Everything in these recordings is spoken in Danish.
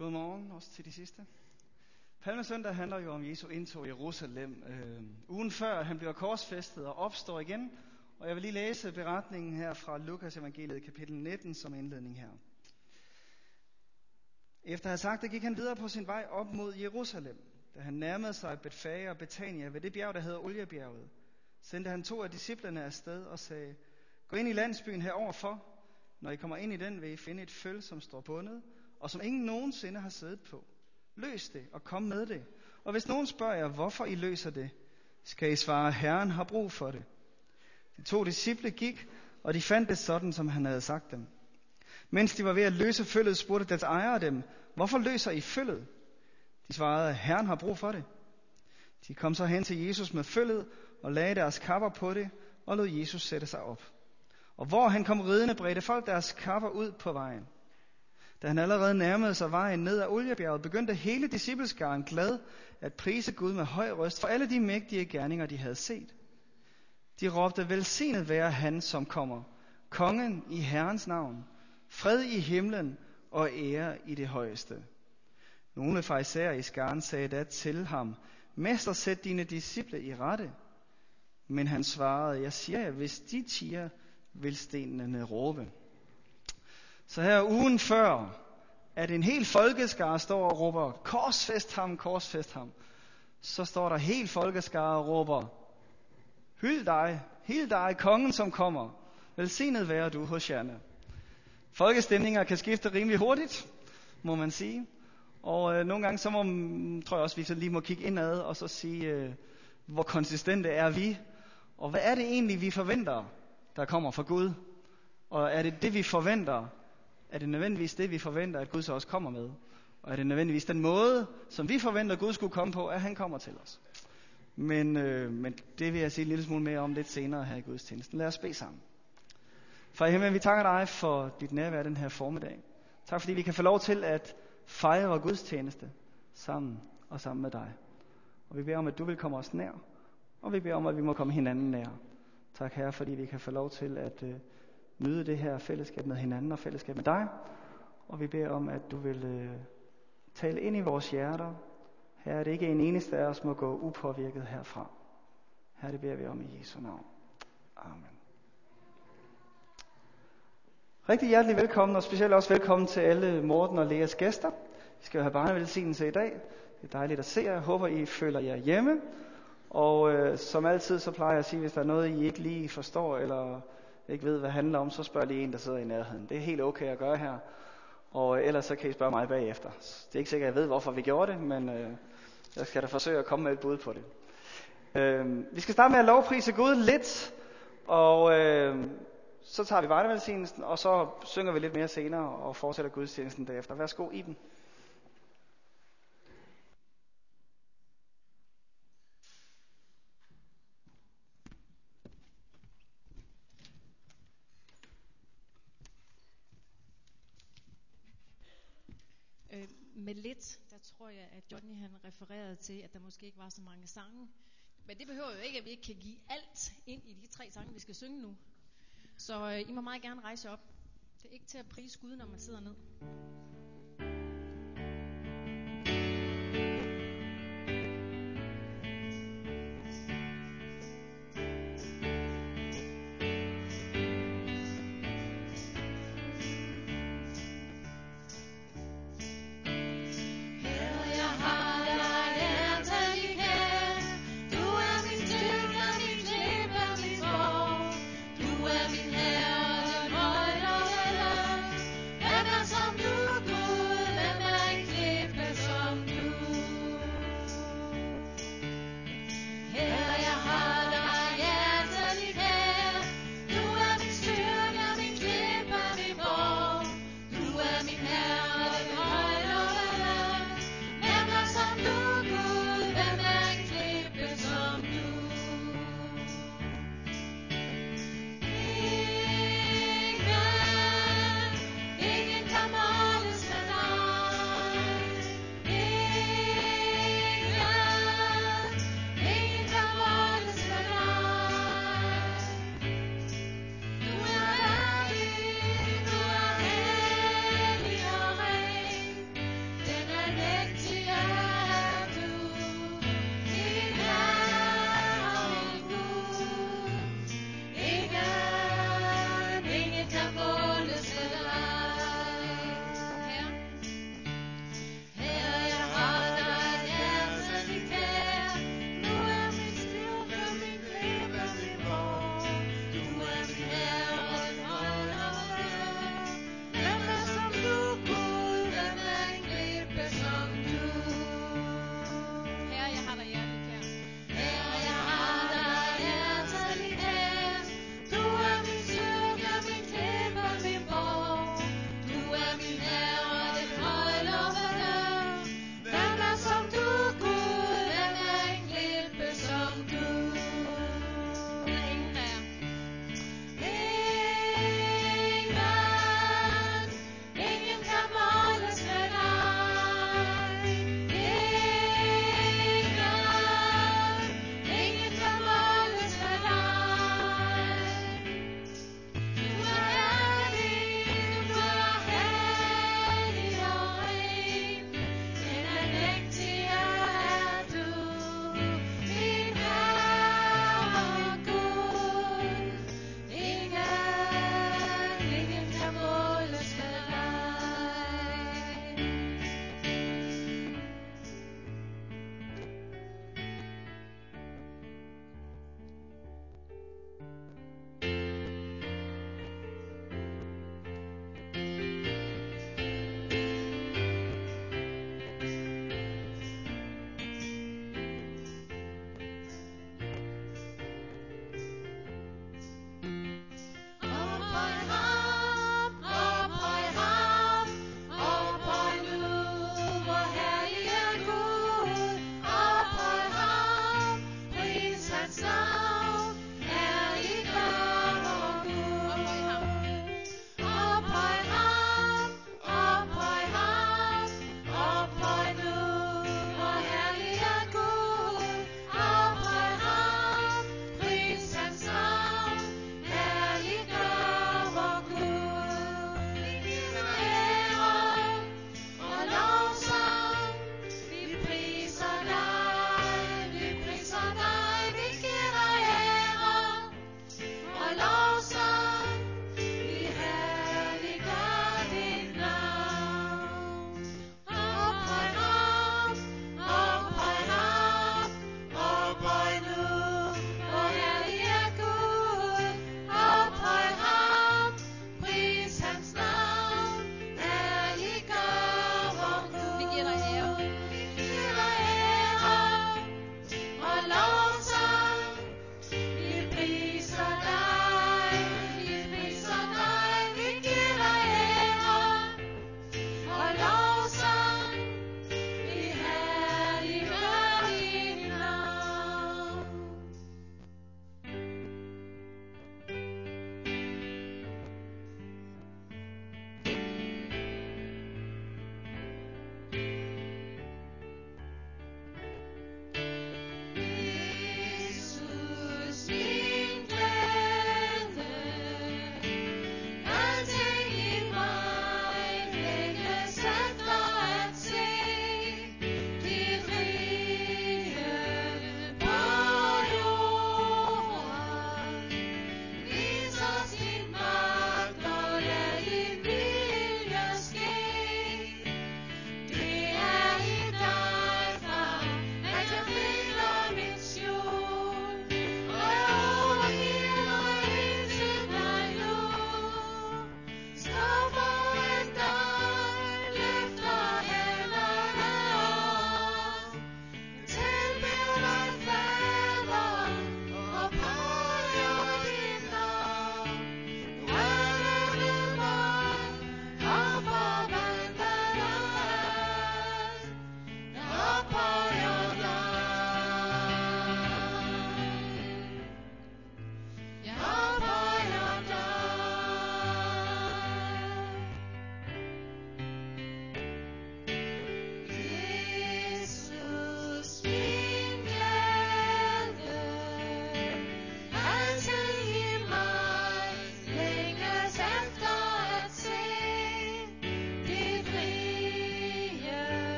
Godmorgen også til de sidste. Palmesøndag handler jo om Jesu indtog i Jerusalem. Ugen før han bliver korsfæstet og opstår igen. Og jeg vil lige læse beretningen her fra Lukas evangeliet kapitel 19 som indledning her. Efter at have sagt det, gik han videre på sin vej op mod Jerusalem. Da han nærmede sig Betfage og Betania ved det bjerg, der hedder Oliebjerget, sendte han 2 af disciplene afsted og sagde: Gå ind i landsbyen heroverfor. Når I kommer ind i den, vil I finde et føl, som står bundet, og som ingen nogensinde har siddet på. Løs det og kom med det. Og hvis nogen spørger jer, hvorfor I løser det, skal I svare: Herren har brug for det. De 2 disciple gik, og de fandt det sådan, som han havde sagt dem. Mens de var ved at løse føllet, spurgte deres ejere dem: Hvorfor løser I føllet? De svarede: Herren har brug for det. De kom så hen til Jesus med føllet og lagde deres kapper på det og lod Jesus sætte sig op. Og hvor han kom ridende, bredte folk deres kapper ud på vejen. Da han allerede nærmede sig vejen ned ad Oliebjerget, begyndte hele discipleskaren glad at prise Gud med høj røst for alle de mægtige gerninger, de havde set. De råbte: Velsignet være han, som kommer, kongen i Herrens navn, fred i himlen og ære i det højeste. Nogle farisæere i skaren sagde da til ham: Mester, sæt dine disciple i rette. Men han svarede: Jeg siger jer, hvis de tier, vil stenene råbe. Så her ugen før, at en hel folkeskare står og råber: Korsfæst ham, korsfæst ham. Så står der helt folkeskare og råber: Hyld dig, kongen som kommer. Velsignet være du, Hosianna. Folkestemninger kan skifte rimelig hurtigt, må man sige. Og nogle gange så tror jeg også, vi så lige må kigge indad og så sige, hvor konsistente er vi? Og hvad er det egentlig, vi forventer, der kommer fra Gud? Og er det det, vi forventer? Er det nødvendigvis det, vi forventer, at Gud så også kommer med? Og er det nødvendigvis den måde, som vi forventer, at Gud skulle komme på, at han kommer til os? Men det vil jeg sige en lille smule mere om lidt senere her i gudstjenesten. Lad os bede sammen. Far i himlen, vi takker dig for dit nærvær den her formiddag. Tak fordi vi kan få lov til at fejre vores gudstjeneste sammen med dig. Og vi beder om, at du vil komme os nær. Og vi beder om, at vi må komme hinanden nær. Tak Herre, fordi vi kan få lov til at nyde det her fællesskab med hinanden og fællesskab med dig. Og vi beder om, at du vil tale ind i vores hjerter. Herre, det ikke en eneste af os må gå upåvirket herfra. Herre, det beder vi om i Jesu navn. Amen. Rigtig hjertelig velkommen, og specielt også velkommen til alle Morten og Leas gæster. Vi skal jo have barnevelsignelse i dag. Det er dejligt at se jer. Jeg håber, I føler jer hjemme. Og som altid, så plejer jeg at sige, hvis der er noget, I ikke lige forstår, eller ikke ved, hvad det handler om, så spørg lige en, der sidder i nærheden. Det er helt okay at gøre her. Og ellers så kan I spørge mig bagefter. Det er ikke sikkert, at jeg ved, hvorfor vi gjorde det, men jeg skal da forsøge at komme med et bud på det. Vi skal starte med at lovprise Gud lidt, og så tager vi barnevelsignelsen, og så synger vi lidt mere senere og fortsætter gudstjenesten derefter. Værsgo, Iben. Med lidt, der tror jeg, at Johnny han refererede til, at der måske ikke var så mange sange. Men det behøver jo ikke, at vi ikke kan give alt ind i de 3 sange, vi skal synge nu. Så I må meget gerne rejse op. Det er ikke til at prise Gud, når man sidder ned. Du er min Herre, den højt og vel, hvem er som du?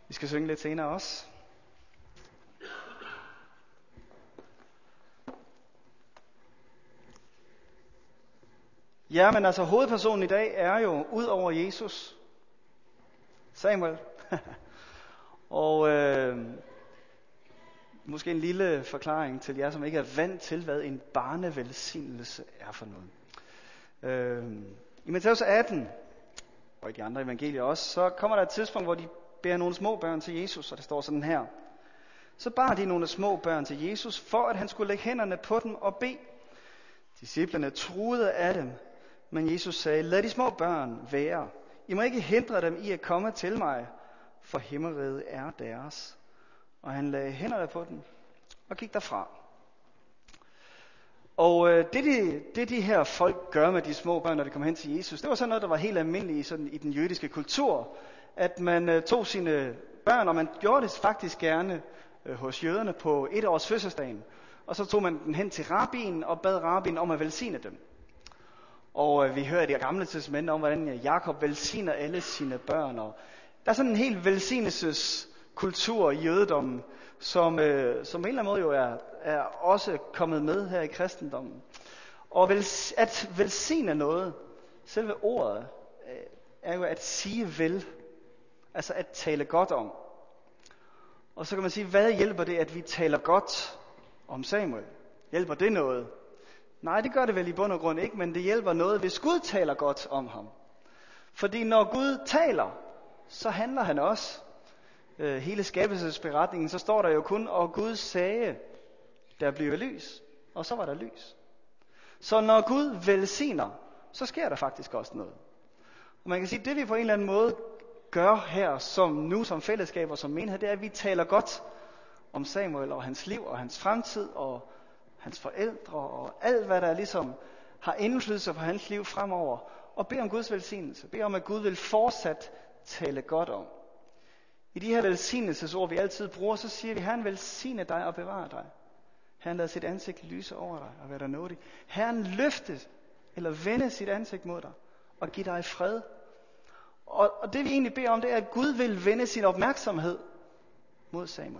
Vi skal synge lidt senere også. Ja, men altså hovedpersonen i dag er jo ud over Jesus, Samuel. Og måske en lille forklaring til jer, som ikke er vant til, hvad en barnevelsignelse er for noget. I Matthæus 18, og i de andre evangelier også, så kommer der et tidspunkt, hvor de bærer nogle små børn til Jesus, og det står sådan her. Så bar de nogle små børn til Jesus, for at han skulle lægge hænderne på dem og bede. Disciplene truede af dem, men Jesus sagde, lad de små børn være. I må ikke hindre dem i at komme til mig, for himmeriget er deres. Og han lagde hænderne på dem og gik derfra. Og det de her folk gør med de små børn, når de kommer hen til Jesus, det var sådan noget, der var helt almindeligt i den jødiske kultur. At man tog sine børn, og man gjorde det faktisk gerne hos jøderne på 1 års fødselsdagen. Og så tog man den hen til rabbien og bad rabbien om at velsigne dem. Og vi hører i det gamle testamente om, hvordan Jakob velsigner alle sine børn. Og der er sådan en helt velsignelseskultur i jødedommen, som på en eller anden måde jo er også kommet med her i kristendommen. Og at velsigne noget, selve ordet, er jo at sige vel. Altså at tale godt om. Og så kan man sige, hvad hjælper det, at vi taler godt om Samuel? Hjælper det noget? Nej, det gør det vel i bund og grund ikke, men det hjælper noget, hvis Gud taler godt om ham. Fordi når Gud taler, så handler han også. Hele skabelsesberetningen, så står der jo kun, og Gud sagde, der bliver lys. Og så var der lys. Så når Gud velsigner, så sker der faktisk også noget. Og man kan sige, det vi på en eller anden måde gør her, som fællesskab og som menighed, det er, at vi taler godt om Samuel og hans liv og hans fremtid og hans forældre og alt, hvad der ligesom har indflydelse på hans liv fremover. Og beder om Guds velsignelse. Beder om, at Gud vil fortsat tale godt om. I de her velsignelsesord, vi altid bruger, så siger vi, Herren velsigne dig og bevare dig. Herren lader sit ansigt lyse over dig og være dig nådig. Herren løfte eller vende sit ansigt mod dig og give dig fred. Og det vi egentlig beder om, det er, at Gud vil vende sin opmærksomhed mod Samuel.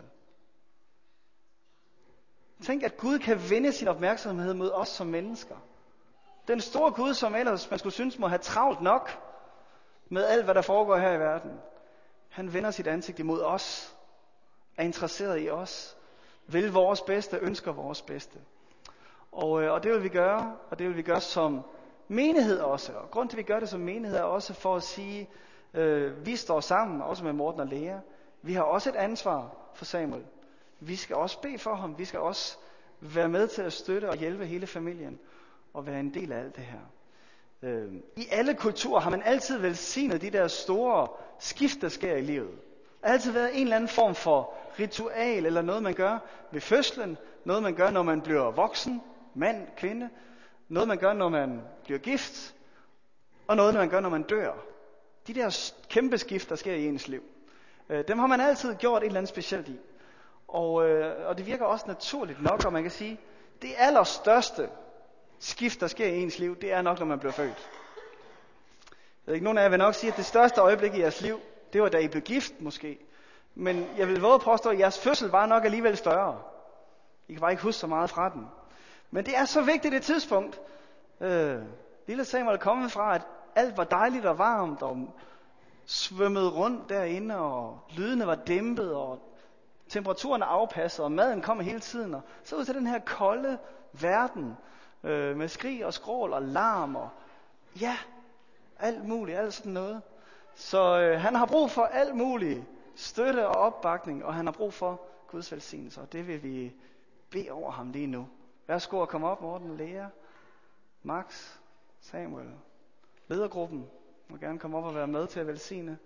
Tænk, at Gud kan vende sin opmærksomhed mod os som mennesker. Den store Gud, som ellers man skulle synes må have travlt nok med alt, hvad der foregår her i verden. Han vender sit ansigt imod os, er interesseret i os, vil vores bedste, ønsker vores bedste. Og det vil vi gøre, og det vil vi gøre som menighed også. Og grund til, at vi gør det som menighed, er også for at sige, vi står sammen, også med Morten og Lea. Vi har også et ansvar for Samuel. Vi skal også bede for ham. Vi skal også være med til at støtte og hjælpe hele familien og være en del af alt det her. I alle kulturer har man altid velsignet de der store skift, der sker i livet. Der har altid været en eller anden form for ritual, eller noget man gør ved fødslen, noget man gør, når man bliver voksen, mand, kvinde, noget man gør, når man bliver gift, og noget man gør, når man dør. De der kæmpe skift, der sker i ens liv, dem har man altid gjort et eller andet specielt i. Og det virker også naturligt nok, og man kan sige, det allerstørste skift, der sker i ens liv, det er nok, når man bliver født. Jeg ved ikke, nogen af jer vil nok sige, at det største øjeblik i jeres liv, det var da I blev gift måske. Men jeg vil våge at påstå, at jeres fødsel var nok alligevel større. I kan bare ikke huske så meget fra den. Men det er så vigtigt et tidspunkt. Lille Samuel er kommet fra, at alt var dejligt og varmt, og svømmede rundt derinde, og lydene var dæmpet, og temperaturen er afpasset, og maden kommer hele tiden. Og så ud til den her kolde verden, med skrig og skrål og larm, og ja, alt muligt, alt sådan noget. Så han har brug for alt muligt støtte og opbakning, og han har brug for Guds velsignelse, og det vil vi bede over ham lige nu. Værsgo at komme op, Morten, Lea, Max, Samuel. Ledergruppen må gerne komme op og være med til at velsigne.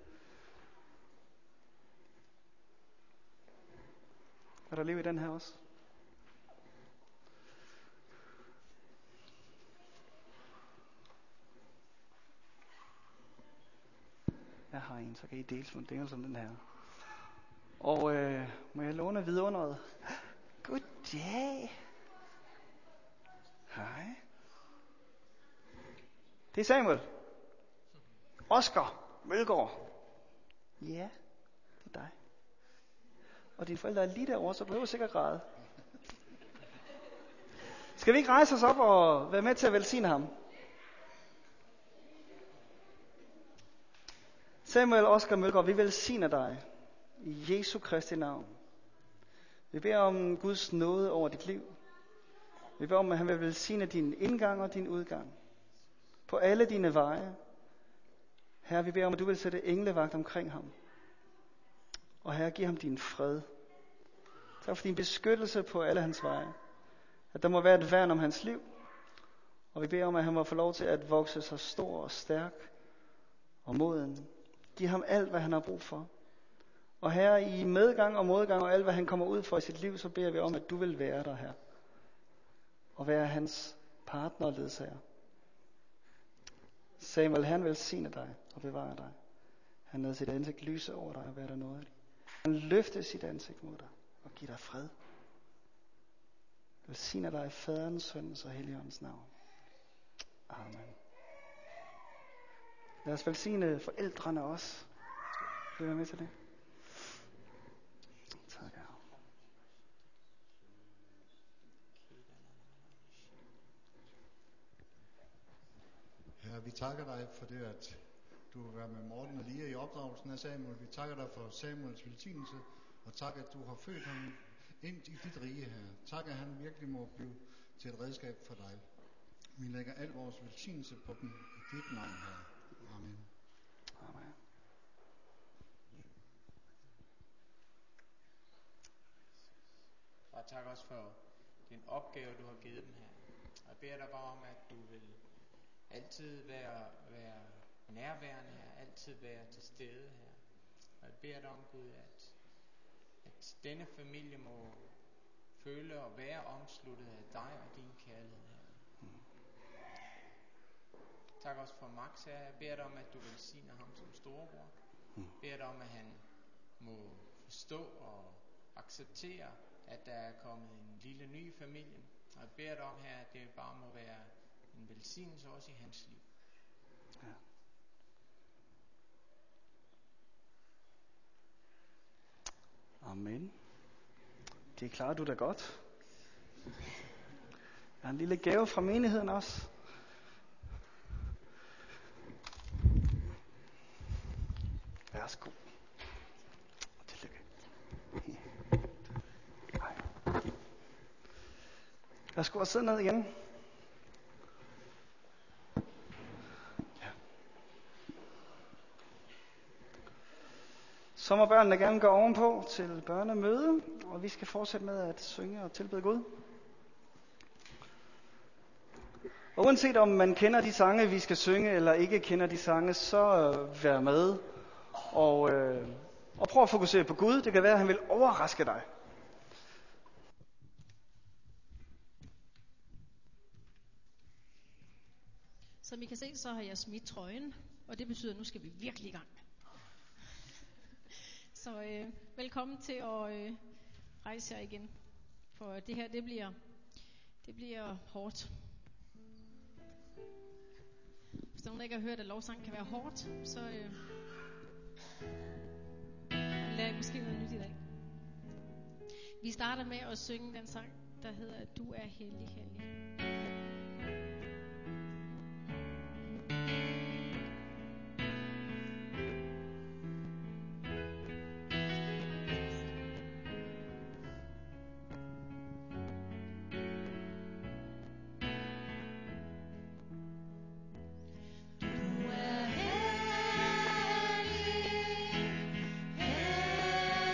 Er der liv i den her også? Jeg har en, så kan I dele som den her. Og må jeg låne vidunderet? Goddag. Hej. Det er Samuel. Oscar Mølgaard. Ja, det er dig. og dine forældre er lige derovre, så behøver du sikkert græde. Skal vi ikke rejse os op og være med til at velsigne ham? Samuel Oscar Mølgaard, vi velsigner dig i Jesu Kristi navn. Vi beder om Guds nåde over dit liv. Vi beder om, at han vil velsigne din indgang og din udgang. På alle dine veje. Herre, vi beder om, at du vil sætte englevagt omkring ham. Og Herre, giv ham din fred. Tak for din beskyttelse på alle hans veje. At der må være et værn om hans liv. Og vi beder om, at han må få lov til at vokse sig stor og stærk og moden. Giv ham alt, hvad han har brug for. Og Herre, i medgang og modgang og alt, hvad han kommer ud for i sit liv, så beder vi om, at du vil være der her. Og være hans partner og ledsager. Samuel, han velsigne dig og bevare dig. Han lader sit ansigt lyse over dig og være der noget. Han løfter sit ansigt mod dig og giver dig fred. Velsigner dig i Faderens, Søndens og Helligåndens navn. Amen. Lad os velsigne forældrene også. Vil du være med til det? Tak, ja. Herre, vi takker dig for det, at du vil være med Morten og Lia i opdragelsen af Samuel. Vi takker dig for Samuels velsignelse, og tak, at du har født ham ind i dit rige, her. Tak, at han virkelig må blive til et redskab for dig. Vi lægger al vores velsignelse på dem i dit navn, her. Amen. Amen. Og tak også for den opgave, du har givet dem her. Og jeg beder dig bare om, at du vil altid være nærværende her, altid være til stede her. Og jeg beder dig om, Gud, at denne familie må føle og være omsluttet af dig og din kærlighed her. Tak også for Max her. Jeg beder dig om, at du velsigner ham som storebror. Jeg beder dig om, at han må forstå og acceptere, at der er kommet en lille ny familie. Og jeg beder dig om her, at det bare må være en velsignelse også i hans liv. Ja. Amen. Det klarer du da godt. Der er en lille gave fra menigheden også. Værsgo. Tillykke. Værsgo og sidde ned igen. Ja. Så må børnene gerne gå ovenpå til børnemøde, og vi skal fortsætte med at synge og tilbede Gud. Og uanset om man kender de sange, vi skal synge, eller ikke kender de sange, så vær med og prøv at fokusere på Gud. Det kan være, at han vil overraske dig. Som I kan se, så har jeg smidt trøjen, og det betyder, at nu skal vi virkelig i gang. Så velkommen til at rejse jer igen. For det her, det bliver hårdt. Hvis der er nogen, der ikke har hørt, at lovsang kan være hårdt, så lærer I måske noget nyt i dag. Vi starter med at synge den sang, der hedder Du er hellig, hellig.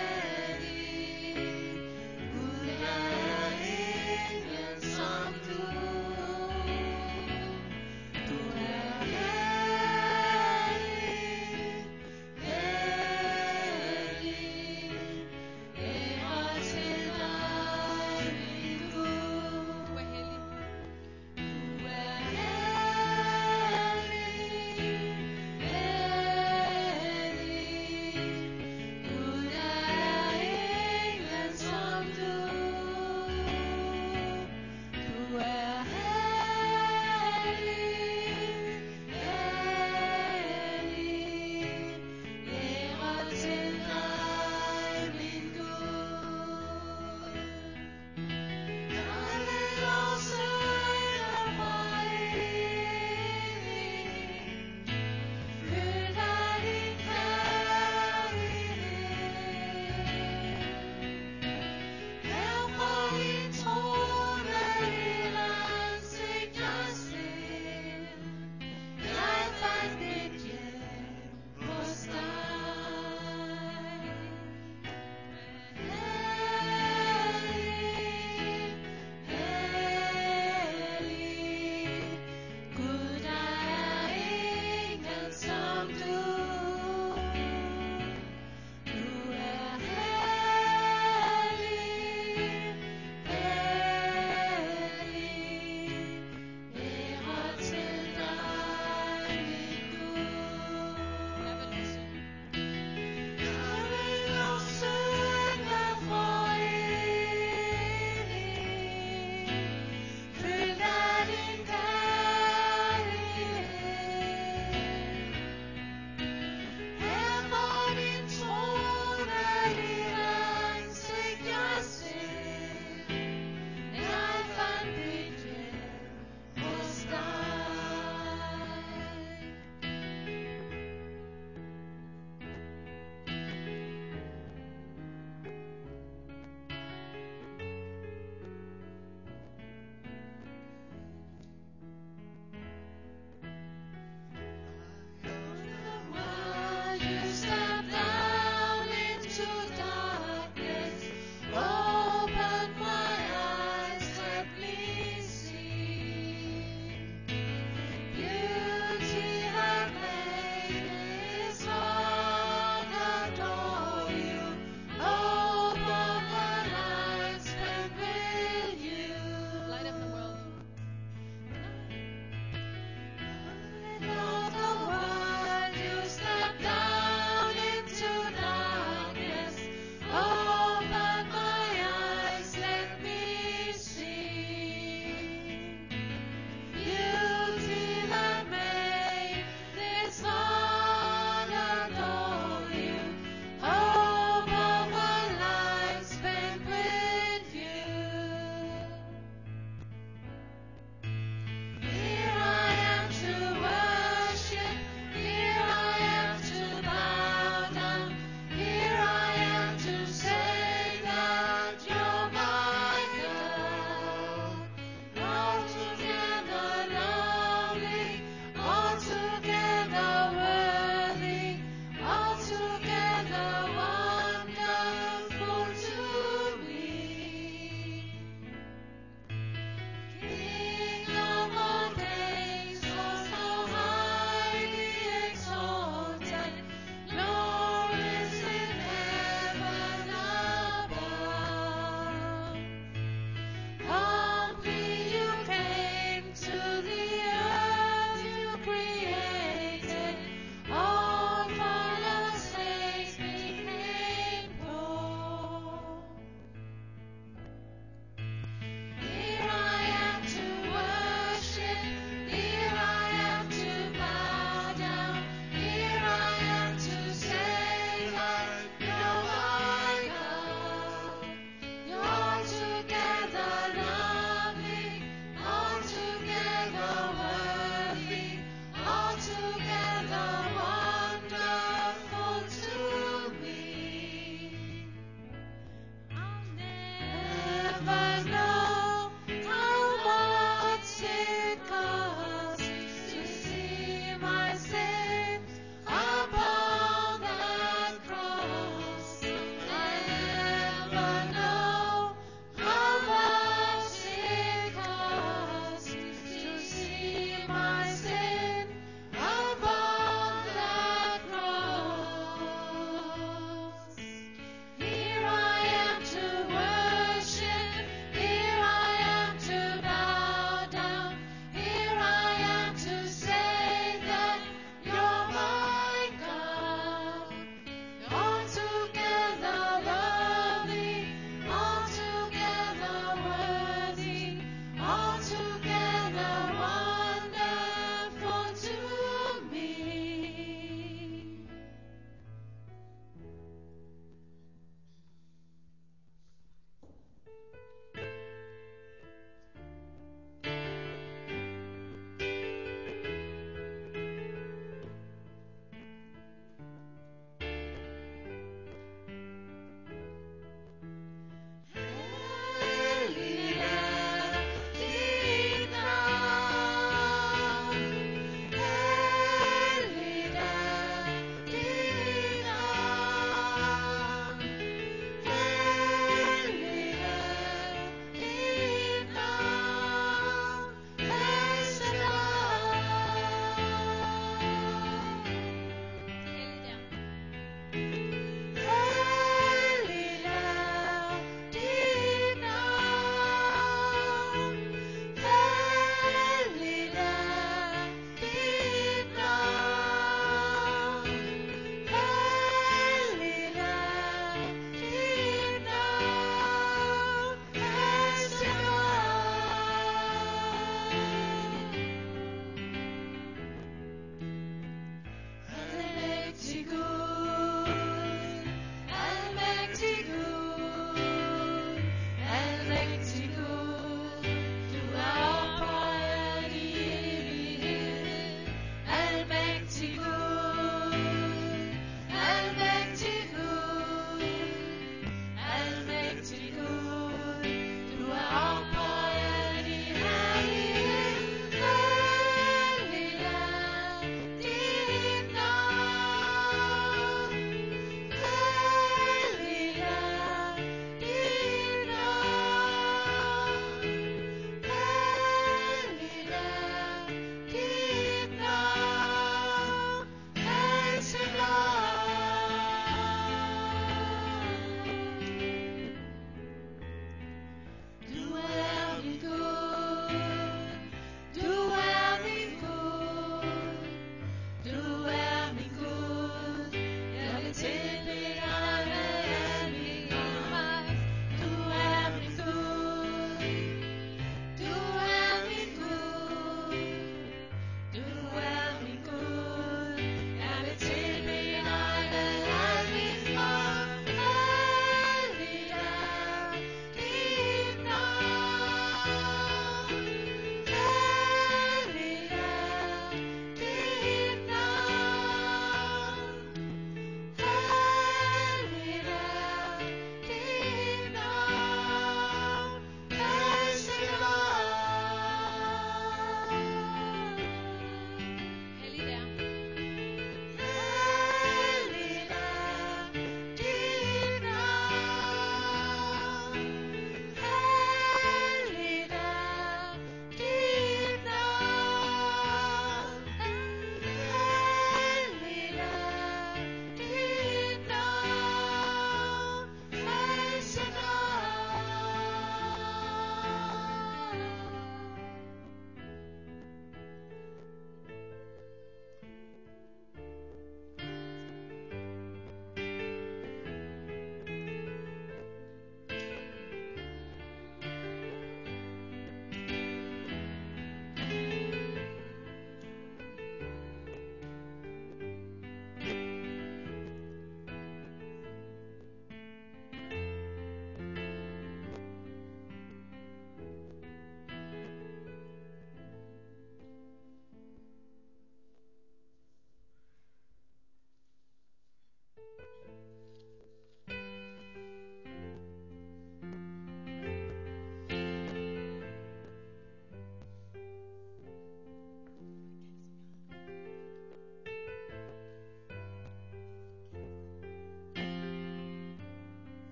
Som du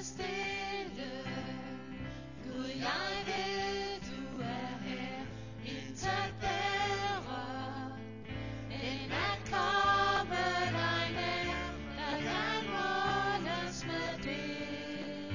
stille. Gud, jeg ved, du er her. Intet bedre end at komme dig nær. Hvad kan måles med det?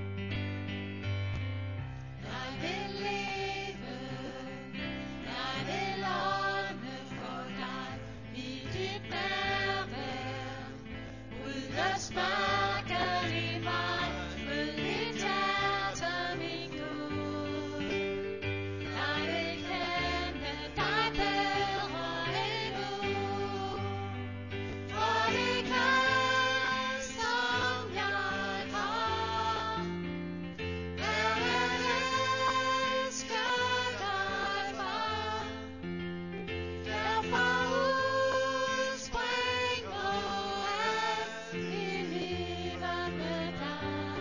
Jeg vil leve, jeg vil ånde for dig i dit nærvær. Ude smakken i mig, mød mit hjerte, min Gud. Jeg vil kende dig bedre endnu, for det kald, som jeg har, er at elske dig, far. Derfor udspringer alt i livet med dig.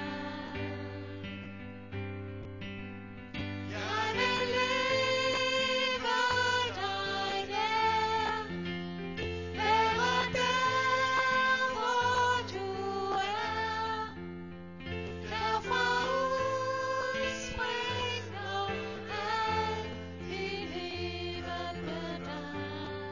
Jeg vil leve dig nær, være der, hvor du er. Derfor udspringer alt i livet med dig.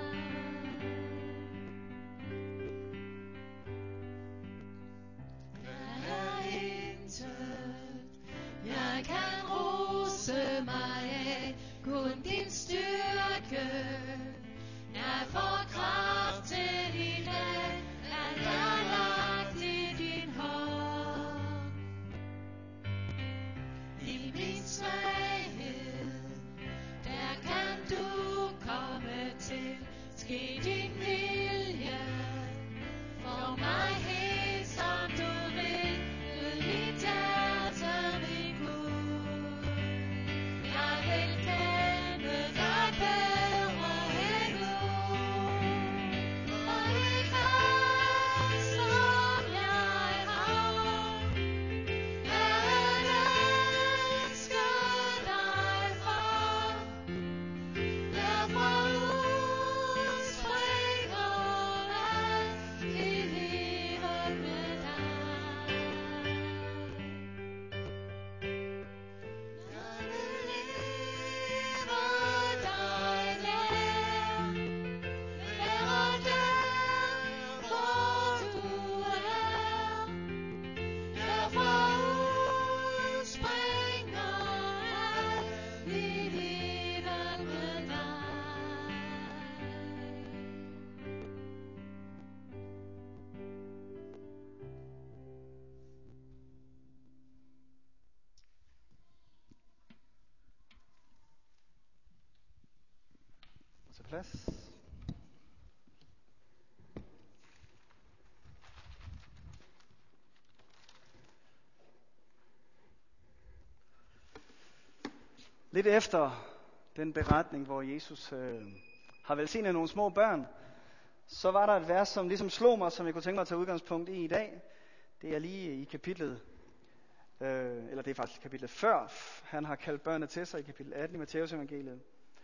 Der er intet, jeg kan rose mig af, kun din styrke. Jeg får kraft til i dag, at jeg er lagt i din hånd. I min svaghed, der kan du komme til, ske din vilje. For mig helt som du vil, mød mit hjerte, min Gud. Jeg vil kende dig bedre endnu, for det kald, som jeg har, er at elske dig, far. Derfor udspringer alt i livet med dig. Jeg vil leve dig nær, være der, hvor du er. Derfor udspringer alt i livet med dig. Tag plads. Lidt efter den beretning, hvor Jesus har velsignet nogle små børn, så var der et vers, som ligesom slog mig, som jeg kunne tænke mig at tage udgangspunkt i dag. Det er lige i kapitlet, eller det er faktisk kapitlet før, han har kaldt børnene til sig, i kapitel 18 i Matteus evangeliet.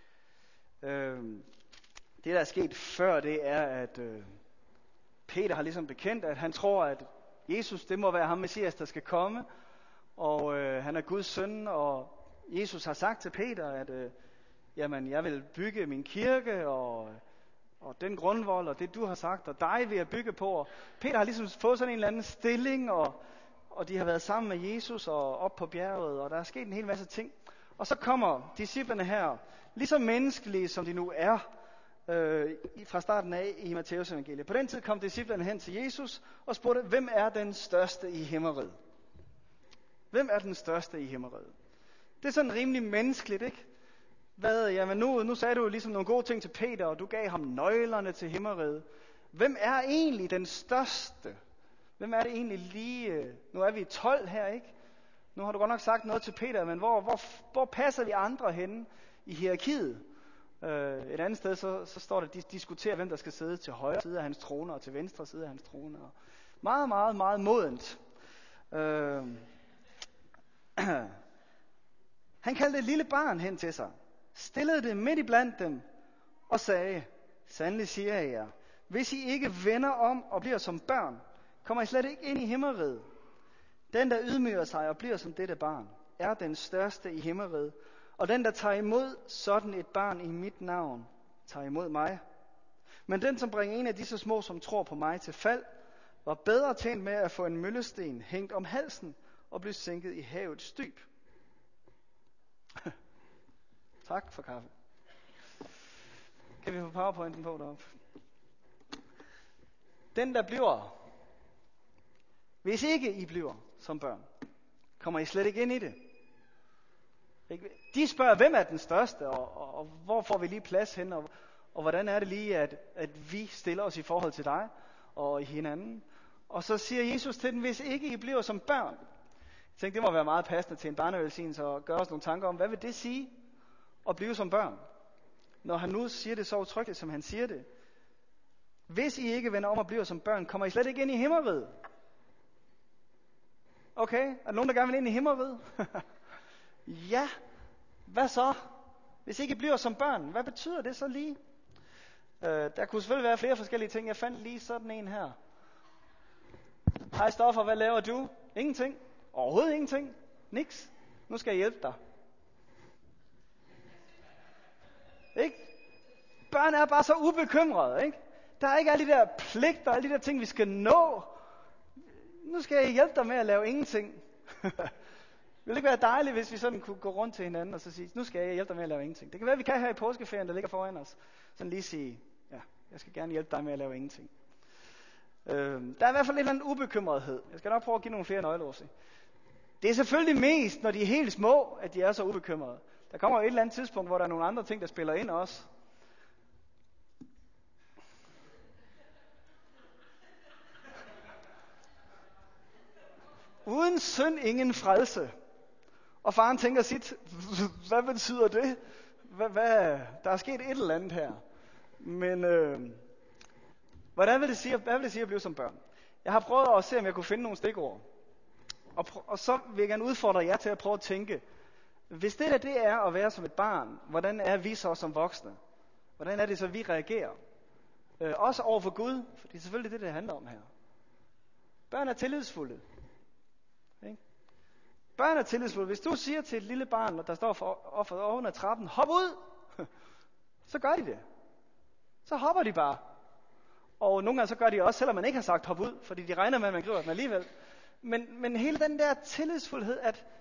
Det, der er sket før, det er, at Peter har ligesom bekendt, at han tror, at Jesus, det må være ham Messias, der skal komme, og han er Guds søn, og Jesus har sagt til Peter, at jamen, jeg vil bygge min kirke, og den grundvold, og det du har sagt, og dig vil jeg bygge på. Og Peter har ligesom fået sådan en eller anden stilling, og de har været sammen med Jesus og op på bjerget, og der er sket en hel masse ting. Og så kommer disciplene her, ligesom menneskelige som de nu er, fra starten af i Matteus evangeliet. På den tid kom disciplene hen til Jesus og spurgte, hvem er den største i himmeriget? Hvem er den største i himmeriget? Det er sådan rimelig menneskeligt, ikke? Jamen nu sagde du ligesom nogle gode ting til Peter, og du gav ham nøglerne til himmeriget. Hvem er egentlig den største? Hvem er det egentlig lige? Nu er vi 12 her, ikke? Nu har du godt nok sagt noget til Peter, men hvor passer de andre henne i hierarkiet? Et andet sted, så står der, at de diskuterer, hvem der skal sidde til højre side af hans trone, og til venstre side af hans trone. Og meget, meget, meget modent. Han kaldte et lille barn hen til sig, stillede det midt i blandt dem, og sagde, sandelig siger jeg jer, hvis I ikke vender om og bliver som børn, kommer I slet ikke ind i himmeriget. Den, der ydmyger sig og bliver som dette barn, er den største i himmeriget. Og den, der tager imod sådan et barn i mit navn, tager imod mig. Men den, som bringer en af disse små, som tror på mig, til fald, var bedre tjent med at få en møllesten hængt om halsen og blive sænket i havets dyb. Tak for kaffe. Kan vi få powerpointen på deroppe? Den, der bliver, hvis ikke I bliver som børn, kommer I slet ikke ind i det. De spørger, hvem er den største, og hvor får vi lige plads hen, og hvordan er det lige, at vi stiller os i forhold til dig og i hinanden. Og så siger Jesus til dem, hvis ikke I bliver som børn. Jeg tænkte, det må være meget passende til en barnevelsignelse og gøre os nogle tanker om, hvad vil det sige at blive som børn? Når han nu siger det så utryggeligt, som han siger det. Hvis I ikke vender om og bliver som børn, kommer I slet ikke ind i himmeriget. Okay, er der nogen, der gerne vil ind i himmeriget? Ja, hvad så? Hvis I ikke bliver som børn, hvad betyder det så lige? Der kunne selvfølgelig være flere forskellige ting. Jeg fandt lige sådan en her. Hej Stoffer, hvad laver du? Ingenting. Overhovedet ingenting. Niks. Nu skal jeg hjælpe dig. Ikke? Børn er bare så ubekymrede, ikke? Der er ikke alle de der pligter, alle de der ting, vi skal nå. Nu skal jeg hjælpe dig med at lave ingenting. Vil det ikke være dejligt, hvis vi sådan kunne gå rundt til hinanden og så sige, nu skal jeg hjælpe dig med at lave ingenting. Det kan være, vi kan her i påskeferien, der ligger foran os. Sådan lige sige, ja, jeg skal gerne hjælpe dig med at lave ingenting. Der er i hvert fald en eller anden ubekymrethed. Jeg skal nok prøve at give nogle flere nøgleord. Det er selvfølgelig mest, når de er helt små, at de er så ubekymrede. Der kommer jo et eller andet tidspunkt, hvor der er nogle andre ting, der spiller ind også. Uden synd ingen frelse. Og faren tænker sit, hvad betyder det? Der er sket et eller andet her. Men hvad vil det sige at blive som børn? Jeg har prøvet at se, om jeg kunne finde nogle stikord. Og så vil jeg gerne udfordre jer til at prøve at tænke, hvis det er at være som et barn, hvordan er vi så som voksne? Hvordan er det så, vi reagerer? Også over for Gud, for det er selvfølgelig det handler om her. Børn er tillidsfulde. Ikke? Børn er tillidsfulde. Hvis du siger til et lille barn, der står for under trappen, hop ud, så gør de det. Så hopper de bare. Og nogle gange så gør de også, selvom man ikke har sagt hop ud, fordi de regner med, at man griber dem alligevel. Men hele den der tillidsfuldhed,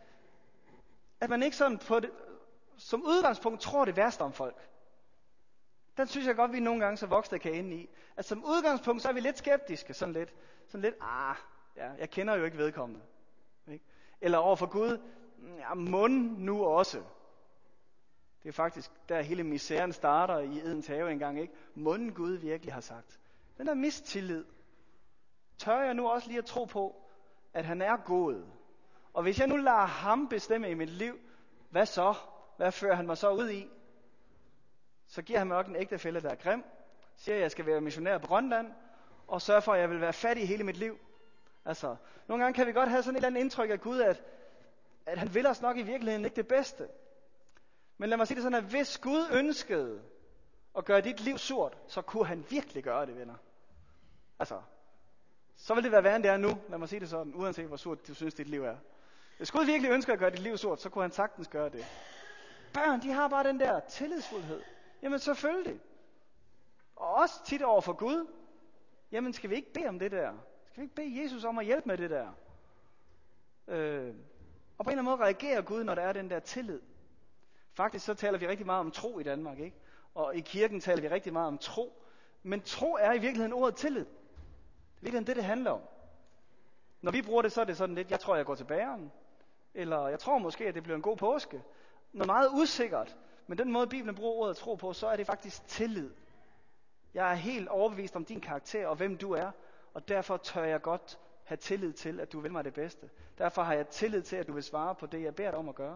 at man ikke sådan på det, som udgangspunkt tror det værste om folk. Den synes jeg godt, vi nogle gange så voksne kan ende i. At som udgangspunkt, så er vi lidt skeptiske. Sådan lidt, jeg kender jo ikke vedkommende. Ikke? Eller overfor Gud, mund nu også. Det er faktisk, der hele misæren starter i Edens have engang, ikke? Munden Gud virkelig har sagt. Den der mistillid. Tør jeg nu også lige at tro på, at han er god? Og hvis jeg nu lader ham bestemme i mit liv, hvad så? Hvad fører han mig så ud i? Så giver han mig også en ægtefælle, der er grim. Siger, at jeg skal være missionær på Grønland. Og sørger for, at jeg vil være fattig hele mit liv. Altså, nogle gange kan vi godt have sådan et eller andet indtryk af Gud, at han vil os nok i virkeligheden ikke det bedste. Men lad mig sige det sådan, at hvis Gud ønskede at gøre dit liv surt, så kunne han virkelig gøre det, venner. Altså, så vil det være værre end det er nu. Lad mig sige det sådan, uanset hvor surt du synes, dit liv er. Hvis Gud virkelig ønsker at gøre dit liv surt, så kunne han sagtens gøre det. Børn, de har bare den der tillidsfuldhed. Jamen selvfølgelig. Og også tit over for Gud. Jamen skal vi ikke bede om det der? Skal vi ikke bede Jesus om at hjælpe med det der? Og på en eller anden måde reagerer Gud, når der er den der tillid. Faktisk så taler vi rigtig meget om tro i Danmark, ikke? Og i kirken taler vi rigtig meget om tro. Men tro er i virkeligheden ordet tillid. Det er virkelig det handler om. Når vi bruger det, så er det sådan lidt, jeg tror, jeg går til bageren. Eller jeg tror måske, at det bliver en god påske. Noget meget usikkert. Men den måde, Bibelen bruger ordet tro på, så er det faktisk tillid. Jeg er helt overbevist om din karakter og hvem du er. Og derfor tør jeg godt have tillid til, at du vil mig det bedste. Derfor har jeg tillid til, at du vil svare på det, jeg beder dig om at gøre.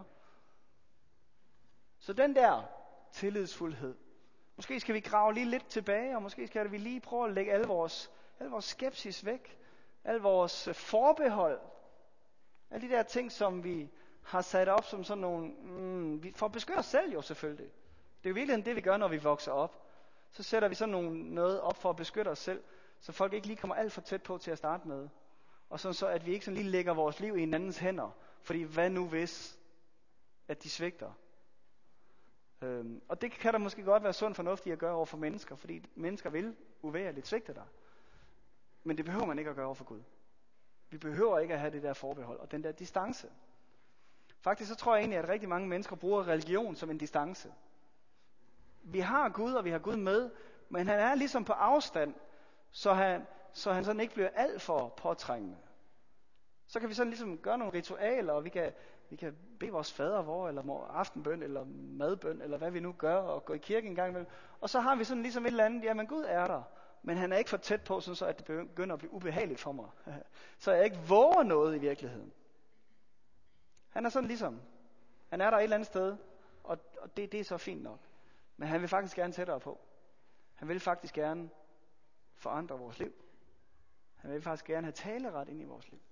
Så den der tillidsfuldhed. Måske skal vi grave lige lidt tilbage, og måske skal vi lige prøve at lægge al vores skepsis væk. Al vores forbehold. Alle de der ting, som vi har sat op som sådan nogle... for at beskytte os selv jo selvfølgelig. Det er jo virkelig det, vi gør, når vi vokser op. Så sætter vi sådan noget op for at beskytte os selv, så folk ikke lige kommer alt for tæt på til at starte med. Og sådan så, at vi ikke sådan lige lægger vores liv i hinandens hænder. Fordi hvad nu hvis, at de svigter? Og det kan der måske godt være sund fornuftigt at gøre over for mennesker, fordi mennesker vil uværligt svigte dig. Men det behøver man ikke at gøre over for Gud. Vi behøver ikke at have det der forbehold og den der distance. Faktisk så tror jeg egentlig, at rigtig mange mennesker bruger religion som en distance. Vi har Gud, og vi har Gud med, men han er ligesom på afstand, så han sådan ikke bliver alt for påtrængende. Så kan vi sådan ligesom gøre nogle ritualer, og vi kan bede vores fader vor, eller aftenbøn, eller madbøn, eller hvad vi nu gør, og gå i kirke en gang imellem. Og så har vi sådan ligesom et eller andet, jamen Gud er der, men han er ikke for tæt på, sådan så at det begynder at blive ubehageligt for mig. Så jeg ikke våger noget i virkeligheden. Han er sådan ligesom, han er der et eller andet sted, og det er så fint nok. Men han vil faktisk gerne tættere på. Han vil faktisk gerne forandre vores liv. Han vil faktisk gerne have taleret ind i vores liv.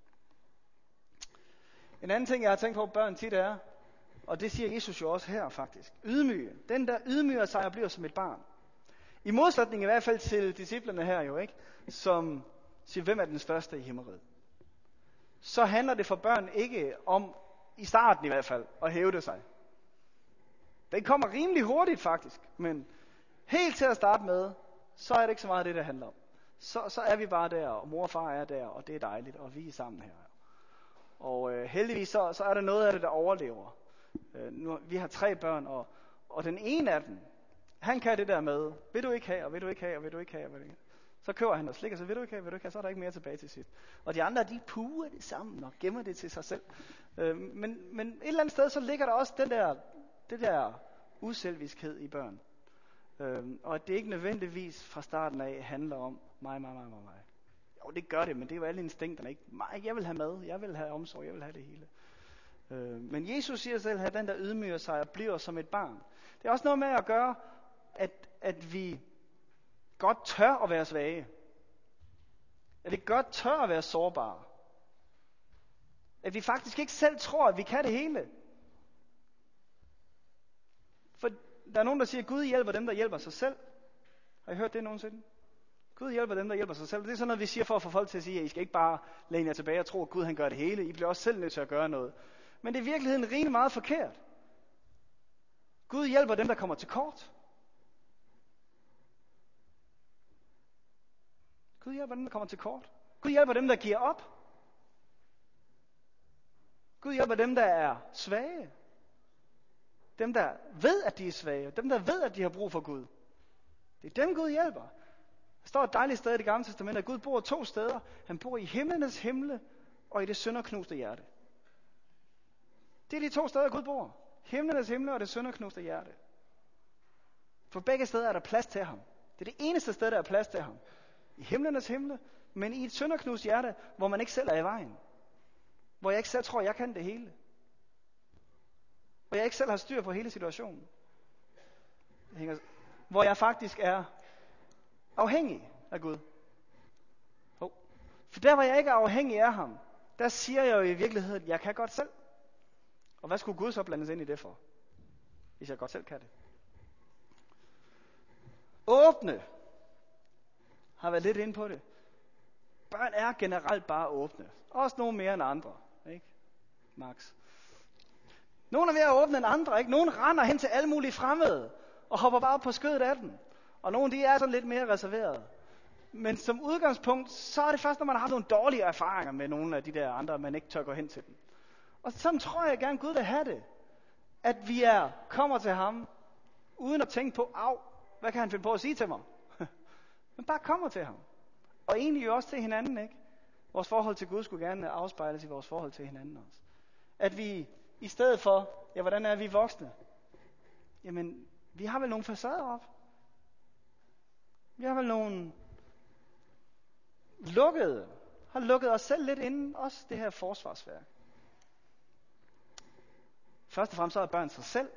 En anden ting, jeg har tænkt på, børn tit er, og det siger Jesus jo også her faktisk, ydmyge. Den, der ydmyger sig og bliver som et barn. I modsætning i hvert fald til disciplerne her jo, ikke, som siger, hvem er den største i himmeriget. Så handler det for børn ikke om, i starten i hvert fald, at hævde sig. Det kommer rimelig hurtigt faktisk, men helt til at starte med, så er det ikke så meget det handler om. Så er vi bare der, og mor og far er der, og det er dejligt, og vi er sammen her. Og heldigvis så er der noget af det, der overlever. Vi har 3 børn, og den ene af dem, han kan det der med, vil du ikke have, og vil du ikke have, og vil du ikke have, og vil du ikke have. Så køber han og slikker sig, vil du ikke have, vil du ikke have, så er der ikke mere tilbage til sidst. Og de andre, de puger det sammen og gemmer det til sig selv. Men et eller andet sted, så ligger der også det der uselviskhed i børn. Og at det ikke nødvendigvis fra starten af handler om mig. Jo, det gør det, men det er jo alle instinkterne, ikke? Jeg vil have mad, jeg vil have omsorg, jeg vil have det hele. Men Jesus siger selv, at den der ydmyger sig og bliver som et barn. Det er også noget med at gøre, at vi godt tør at være svage. At vi godt tør at være sårbare. At vi faktisk ikke selv tror, at vi kan det hele. For der er nogen, der siger, at Gud hjælper dem, der hjælper sig selv. Har I hørt det nogensinde? Gud hjælper dem, der hjælper sig selv. Det er sådan noget, vi siger for at få folk til at sige, at I skal ikke bare læne jer tilbage og tro, at Gud han gør det hele. I bliver også selv nødt til at gøre noget. Men det er i virkeligheden rimelig meget forkert. Gud hjælper dem, der kommer til kort. Gud hjælper dem, der kommer til kort. Gud hjælper dem, der giver op. Gud hjælper dem, der er svage. Dem, der ved, at de er svage. Dem, der ved, at de har brug for Gud. Det er dem, Gud hjælper. Der står et dejligt sted i Det Gamle Testament, at Gud bor 2 steder. Han bor i himlenes himle og i det sønderknuste hjerte. Det er de 2 steder, Gud bor. Himlenes himle og det sønderknuste hjerte. For begge steder er der plads til ham. Det er det eneste sted, der er plads til ham. I himlenes himle, men i et sønderknust hjerte, hvor man ikke selv er i vejen. Hvor jeg ikke selv tror, jeg kan det hele. Hvor jeg ikke selv har styr på hele situationen. Hvor jeg faktisk er afhængig af Gud. For der, hvor jeg ikke er afhængig af ham, der siger jeg jo i virkeligheden, at jeg kan godt selv. Og hvad skulle Gud så blandes ind i det for? Hvis jeg godt selv kan det. Åbne. Har været lidt inde på det. Børn er generelt bare åbne. Også nogle mere end andre. Ikke? Max. Nogle er ved at åbne end andre. Ikke? Nogle render hen til alle mulige fremmede. Og hopper bare op på skødet af dem. Og nogle de er sådan lidt mere reserverede. Men som udgangspunkt, så er det først, når man har haft nogle dårlige erfaringer med nogle af de der andre, man ikke tør gå hen til dem. Og sådan tror jeg gerne, Gud vil have det. At vi kommer til ham, uden at tænke på, hvad kan han finde på at sige til mig? Men bare kommer til ham. Og egentlig jo også til hinanden, ikke? Vores forhold til Gud skulle gerne afspejles i vores forhold til hinanden også. At vi i stedet for, hvordan er vi voksne? Jamen, vi har vel nogle facader op. Vi har vel nogle har lukket os selv lidt inden, også det her forsvarsværk. Først og fremmest så er børn sig selv.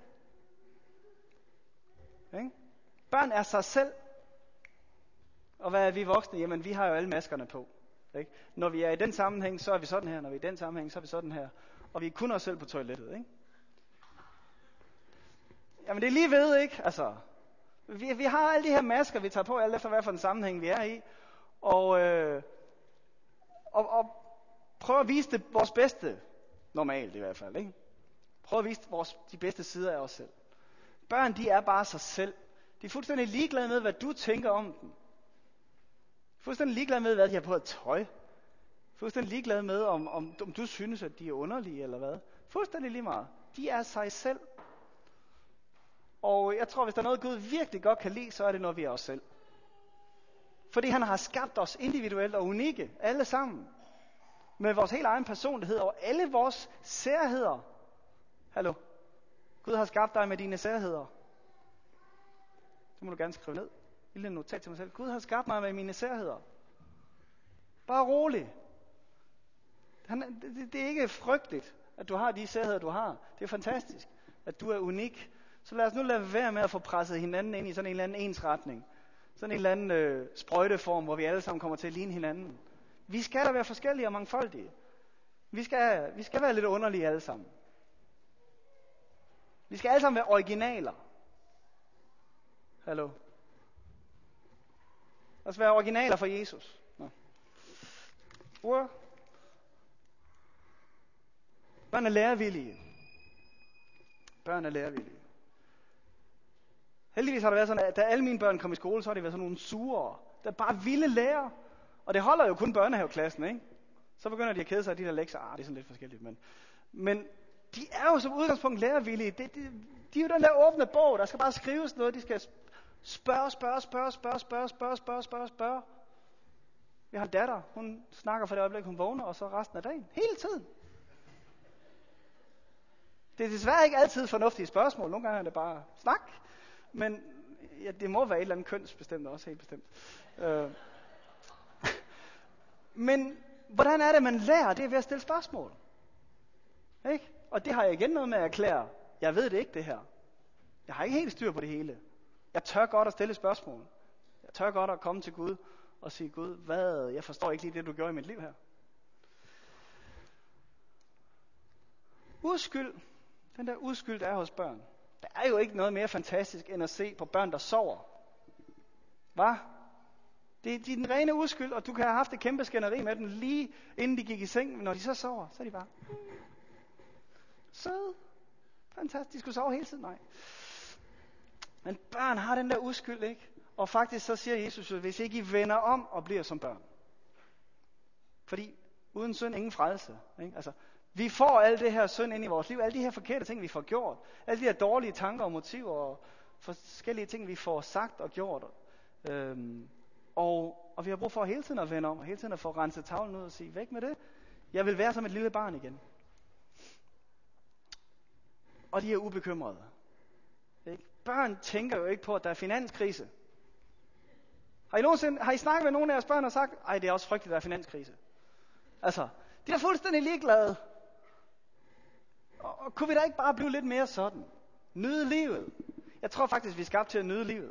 Ikke? Børn er sig selv. Og hvad er vi voksne? Jamen, vi har jo alle maskerne på. Ikke? Når vi er i den sammenhæng, så er vi sådan her. Når vi er i den sammenhæng, så er vi sådan her. Og vi er kun os selv på toilettet. Ikke? Jamen, det er lige ved, ikke? Altså, vi har alle de her masker, vi tager på, alt efter hvad for en sammenhæng vi er i. Og prøver at vise det vores bedste, normalt i hvert fald, ikke? Prøv at vise de bedste sider af os selv. Børn, de er bare sig selv. De er fuldstændig ligeglade med, hvad du tænker om dem. Fuldstændig ligeglade med, hvad de har på at tøj. Fuldstændig ligeglade med, om du synes, at de er underlige eller hvad. Fuldstændig lige meget. De er sig selv. Og jeg tror, hvis der er noget, Gud virkelig godt kan lide, så er det, når vi er os selv. Fordi han har skabt os individuelt og unikke, alle sammen. Med vores helt egen personlighed og alle vores særheder. Hallo? Gud har skabt dig med dine særheder. Det må du gerne skrive ned. Lille notat til mig selv. Gud har skabt mig med mine særheder. Bare rolig. Det er ikke frygteligt, at du har de særheder, du har. Det er fantastisk, at du er unik. Så lad os nu lade være med at få presset hinanden ind i sådan en eller anden ensretning. Sådan en eller anden sprøjteform, hvor vi alle sammen kommer til at ligne hinanden. Vi skal da være forskellige og mangfoldige. Vi skal være lidt underlige alle sammen. Vi skal alle sammen være originaler. Hallo? Lad os være originaler for Jesus. Børn er lærevillige. Børn er lærevillige. Heldigvis har det været sådan, at da alle mine børn kom i skole, så har det været sådan nogle sure, der bare ville lære. Og det holder jo kun børnehaveklassen, ikke? Så begynder de at kede sig af de der lektier. Det er sådan lidt forskelligt, men de er jo som udgangspunkt lærevillige. De er jo den der åbne bog, der skal bare skrives noget. De skal spørge. Jeg har en datter, hun snakker for det øjeblik, hun vågner, og så resten af dagen. Hele tiden. Det er desværre ikke altid fornuftige spørgsmål. Nogle gange er det bare snak. Men ja, det må være et eller andet kønsbestemt også, helt bestemt. Men hvordan er det, man lærer? Det er ved at stille spørgsmål. Ikke? Og det har jeg igen noget med at erklære. Jeg ved det ikke, det her. Jeg har ikke helt styr på det hele. Jeg tør godt at stille spørgsmål. Jeg tør godt at komme til Gud og sige, Gud, jeg forstår ikke lige det, du gjorde i mit liv her. Uskyld. Den der uskyld, der er hos børn. Der er jo ikke noget mere fantastisk, end at se på børn, der sover. Hva? Det er den rene uskyld, og du kan have haft et kæmpe skænderi med dem lige inden de gik i seng. Men når de så sover, så er de bare søde. Fantastisk. De skulle sove hele tiden. Nej. Men børn har den der uskyld, ikke? Og faktisk så siger Jesus, at hvis ikke I vender om og bliver som børn. Fordi uden synd ingen frelse. Ikke? Altså, vi får alt det her synd ind i vores liv. Alle de her forkerte ting, vi får gjort. Alle de her dårlige tanker og motiver og forskellige ting, vi får sagt og gjort. Og vi har brug for hele tiden at vende om, og hele tiden at få renset tavlen ud og sige, væk med det. Jeg vil være som et lille barn igen. Og de er ubekymrede. Ikke? Børn tænker jo ikke på, at der er finanskrise. Har I snakket med nogle af jeres børn og sagt, ej, det er også frygteligt, at der er finanskrise? Altså, de er fuldstændig ligeglade. Og kunne vi da ikke bare blive lidt mere sådan? Nyde livet. Jeg tror faktisk, vi er skabt til at nyde livet.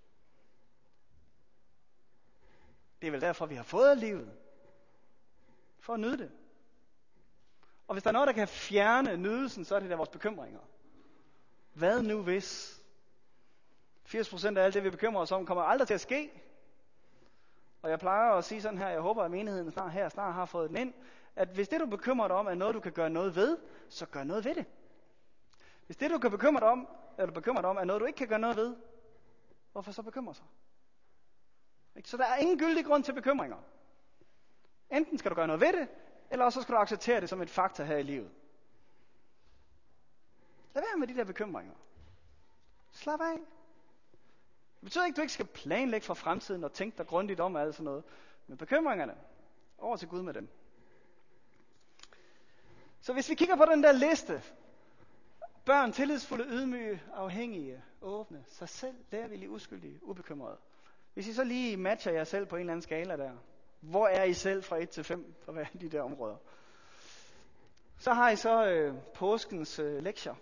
Det er vel derfor, vi har fået livet. For at nyde det. Og hvis der er noget, der kan fjerne nydelsen, så er det da vores bekymringer. Hvad nu hvis? 80% af alt det, vi bekymrer os om, kommer aldrig til at ske. Og jeg plejer at sige sådan her, jeg håber, at menigheden snart har fået den ind, at hvis det, du bekymrer dig om, er noget, du kan gøre noget ved, så gør noget ved det. Hvis det, du kan bekymre dig om, er noget, du ikke kan gøre noget ved, hvorfor så bekymre sig? Så der er ingen gyldig grund til bekymringer. Enten skal du gøre noget ved det, eller også skal du acceptere det som et fakta her i livet. Lad være med de der bekymringer. Slap af. Det betyder ikke, at du ikke skal planlægge for fremtiden og tænke dig grundigt om og alt sådan noget. Men bekymringerne, over til Gud med dem. Så hvis vi kigger på den der liste, børn, tillidsfulde, ydmyge, afhængige, åbne, sig selv, lærevillige, uskyldige, ubekymrede. Hvis I så lige matcher jer selv på en eller anden skala der, hvor er I selv fra 1 til 5 på hver af de der områder? Så har I så påskens lektier.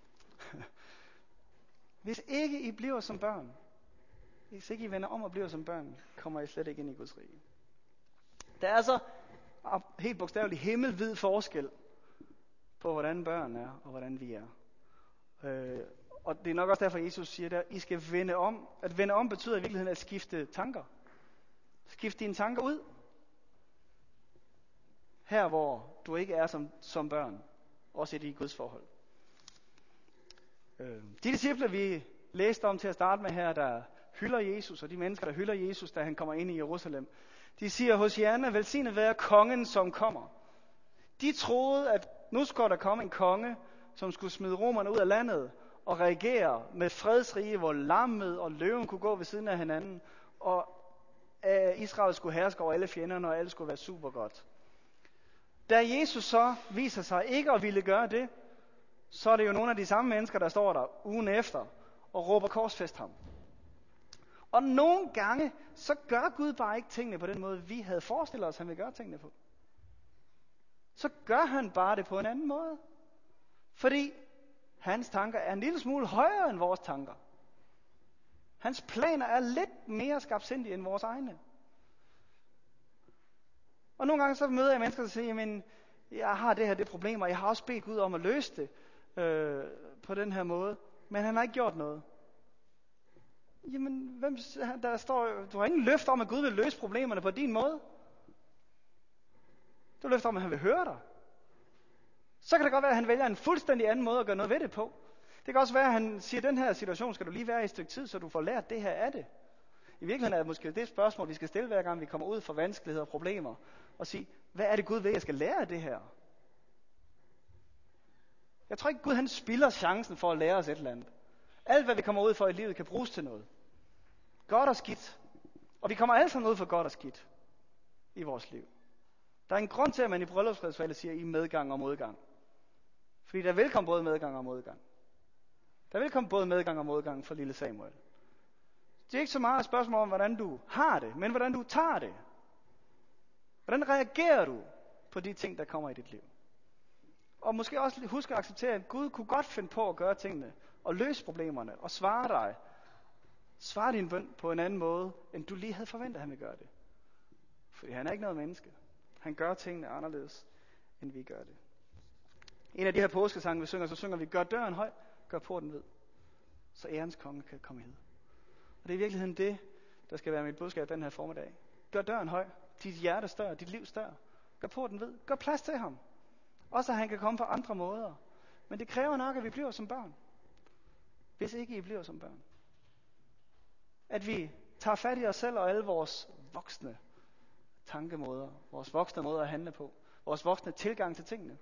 Hvis ikke I bliver som børn, hvis ikke I vender om og bliver som børn, kommer I slet ikke ind i Guds rige. Der er altså helt bogstaveligt himmelvid forskel på, hvordan børn er og hvordan vi er. Og det er nok også derfor, Jesus siger der, I skal vende om. At vende om betyder i virkeligheden at skifte tanker. Skifte dine tanker ud. her hvor du ikke er som børn, også i de Guds forhold. De disciple, vi læste om til at starte med her, der hylder Jesus, og de mennesker, der hylder Jesus, da han kommer ind i Jerusalem, de siger, Hosianna, velsignet være kongen, som kommer. De troede, at nu skulle der komme en konge, som skulle smide romerne ud af landet, og reagere med fredsrige, hvor lammet og løven kunne gå ved siden af hinanden, og Israel skulle herske over alle fjenderne, og alt skulle være super godt. Da Jesus så viser sig ikke at ville gøre det, så er det jo nogle af de samme mennesker, der står der ugen efter og råber korsfæst ham. Og nogle gange, så gør Gud bare ikke tingene på den måde, vi havde forestillet os, han ville gøre tingene på. Så gør han bare det på en anden måde. Fordi hans tanker er en lille smule højere end vores tanker. Hans planer er lidt mere skarpsindige end vores egne. Og nogle gange så møder jeg mennesker, der siger, jamen, jeg har det problem, og jeg har også bedt Gud om at løse det på den her måde. Men han har ikke gjort noget. Jamen, du har ingen løfte om, at Gud vil løse problemerne på din måde. Du har løfte om, at han vil høre dig. Så kan det godt være, at han vælger en fuldstændig anden måde at gøre noget ved det på. Det kan også være, at han siger, at den her situation skal du lige være i et stykke tid, så du får lært det her af det. I virkeligheden er det måske det spørgsmål, vi skal stille hver gang, vi kommer ud for vanskeligheder og problemer. Og sige, hvad er det Gud ved, jeg skal lære af det her? Jeg tror ikke, Gud han spilder chancen for at lære os et eller andet. Alt, hvad vi kommer ud for i livet, kan bruges til noget. Godt og skidt. Og vi kommer alle sammen ud for godt og skidt i vores liv. Der er en grund til, at man i bryllupsritualet siger, i medgang og modgang. Fordi der vil komme både medgang og modgang. Der vil komme både medgang og modgang for lille Samuel. Det er ikke så meget et spørgsmål om, hvordan du har det, men hvordan du tager det. Hvordan reagerer du på de ting, der kommer i dit liv? Og måske også husk at acceptere, at Gud kunne godt finde på at gøre tingene, og løse problemerne, og svare dig. Svare din bøn på en anden måde, end du lige havde forventet, at han ville gøre det. Fordi han er ikke noget menneske. Han gør tingene anderledes, end vi gør det. En af de her påskesange, vi synger, så synger vi, gør døren høj, gør porten hvid, så ærens konge kan komme hid. Og det er i virkeligheden det, der skal være mit budskab den her formiddag. Gør døren høj, dit hjerte større, dit liv større. Gør porten hvid, gør plads til ham. Også at han kan komme på andre måder. Men det kræver nok, at vi bliver som børn. Hvis ikke I bliver som børn. At vi tager fat i os selv og alle vores voksne tankemåder, vores voksne måder at handle på, vores voksne tilgang til tingene.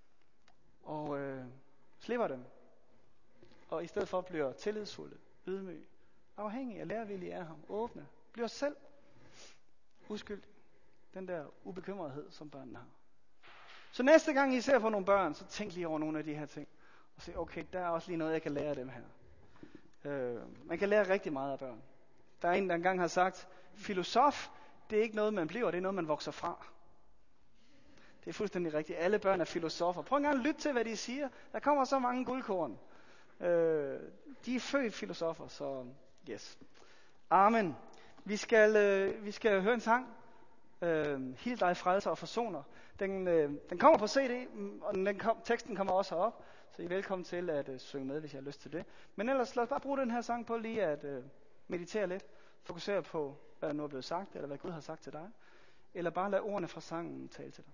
Og slipper dem. Og i stedet for bliver tillidsfulde, ydmyge, afhængige af lærervillige af ham, åbne, bliver os selv uskyldige. Den der ubekymrethed, som børnene har. Så næste gang I ser på nogle børn, så tænk lige over nogle af de her ting. Og se, okay, der er også lige noget, jeg kan lære af dem her. Man kan lære rigtig meget af børn. Der er en, der engang har sagt, filosof, det er ikke noget, man bliver, det er noget, man vokser fra. Det er fuldstændig rigtigt. Alle børn er filosofer. Prøv engang at lytte til, hvad de siger. Der kommer så mange guldkorn. De er født filosofer, så yes. Amen. Vi skal høre en sang. Hil dig, frelser og forsoner. Den kommer på CD, og teksten kommer også herop. Så I er velkommen til at synge med, hvis I har lyst til det. Men ellers lad os bare bruge den her sang på lige at meditere lidt. Fokusere på, hvad der nu er blevet sagt, eller hvad Gud har sagt til dig. Eller bare lad ordene fra sangen tale til dig.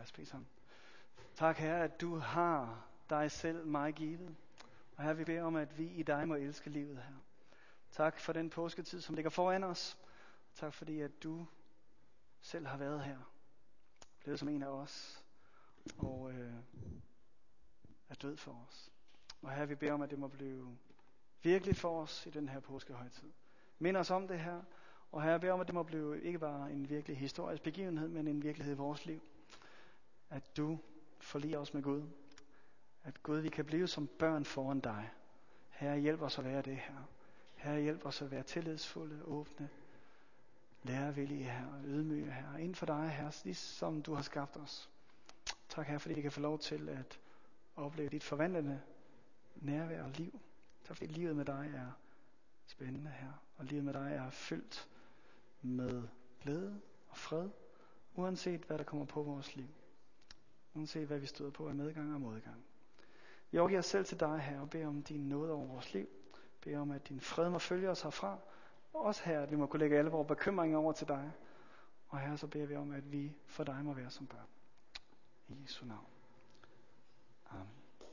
lad os bede sammen. Tak, Herre, at du har dig selv mig givet. Og Herre, vi beder om, at vi i dig må elske livet, her. Tak for den påsketid, som ligger foran os. Tak fordi, at du selv har været her. Blevet som en af os. Og er død for os. Og Herre, vi beder om, at det må blive virkelig for os i den her påskehøjtid. Mind os om det her. Og Herre, jeg beder om, at det må blive ikke bare en virkelig historisk begivenhed, men en virkelighed i vores liv. At du forliger os med Gud. At Gud, vi kan blive som børn foran dig. Herre, hjælp os at være det her. Herre, hjælp os at være tillidsfulde, åbne, lærevillige, Herre, ydmyge, Herre, inden for dig, Herre, ligesom du har skabt os. Tak, Herre, fordi vi kan få lov til at opleve dit forvandlende nærvær og liv. Tak, fordi livet med dig er spændende, Herre, og livet med dig er fyldt med glæde og fred, uanset hvad der kommer på vores liv. Uanset hvad vi støder på af medgang og modgang. Vi overgiver os selv til dig, Herre, og beder om din nåde over vores liv. Beder om, at din fred må følge os herfra. Og også, Herre, at vi må kunne lægge alle vores bekymringer over til dig. Og Herre, så beder vi om, at vi for dig må være som børn. I Jesu navn. Amen.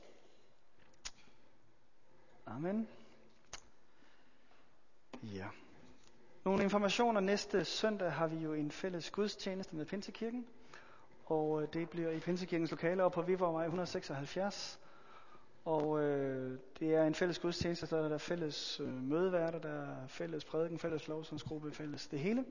Amen. Ja. Nogle informationer. Næste søndag har vi jo en fælles gudstjeneste med Pinsekirken. Og det bliver i Pinsekirkens lokale oppe på Viborgvej 176. Og det er en fælles gudstjeneste, så der er fælles mødeværter, der er fælles prædiken, fælles lovsangsgruppe, fælles det hele.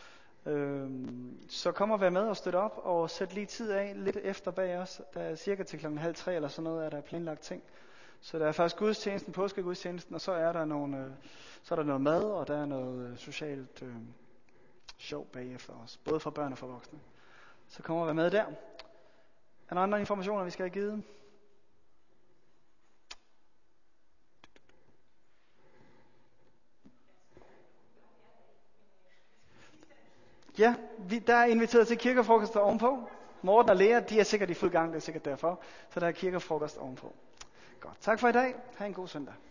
Så kom og vær med og støtte op, og sæt lige tid af lidt efter bag os. Der er cirka til 2:30 eller sådan noget, er der planlagt ting. Så der er faktisk gudstjenesten, påskegudstjenesten, og så er der noget mad, og der er noget socialt sjov bagefter os. Både for børn og for voksne. Så kom og vær med der. Er der andre informationer, vi skal have givet? Ja, der er inviteret til kirkefrokost ovenpå. Morten og Lea, de er sikkert i fuld gang, det er sikkert derfor. Så der er kirkefrokost ovenpå. Godt, tak for i dag. Ha' en god søndag.